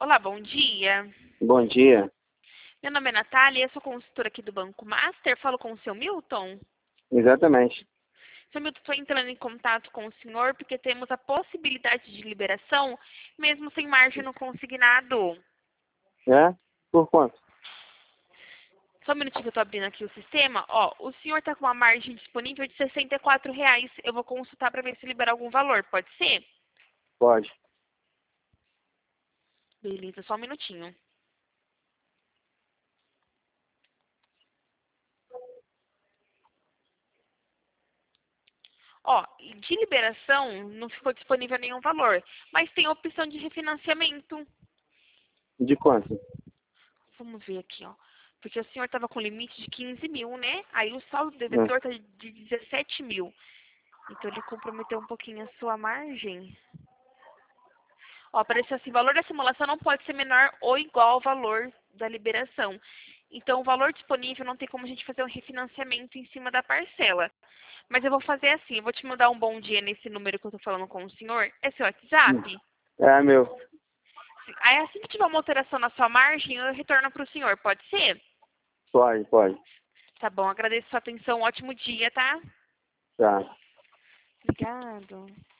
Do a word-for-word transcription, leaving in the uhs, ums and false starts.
Olá, bom dia. Bom dia. Meu nome é Natália, eu sou consultora aqui do Banco Master. Falo com o seu Milton. Exatamente. Seu Milton, estou entrando em contato com o senhor porque temos a possibilidade de liberação, mesmo sem margem no consignado. É? Por quanto? Só um minutinho que eu estou abrindo aqui o sistema. Ó, o senhor está com uma margem disponível de sessenta e quatro reais. Eu vou consultar para ver se libera algum valor. Pode ser? Pode. Beleza, só um minutinho. Ó, de liberação não ficou disponível nenhum valor, mas tem a opção de refinanciamento. De quanto? Vamos ver aqui, ó. Porque o senhor estava com limite de quinze mil, né? Aí o saldo É. devedor está de dezessete mil. Então ele comprometeu um pouquinho a sua margem. Ó, apareceu assim, o valor da simulação não pode ser menor ou igual ao valor da liberação. Então o valor disponível não tem como a gente fazer um refinanciamento em cima da parcela. Mas eu vou fazer assim, eu vou te mandar um bom dia nesse número que eu tô falando com o senhor. É seu WhatsApp? É, meu. Aí assim que tiver uma alteração na sua margem, eu retorno para o senhor, pode ser? Pode, pode. Tá bom, agradeço a sua atenção, um ótimo dia, tá? Tá. Obrigado.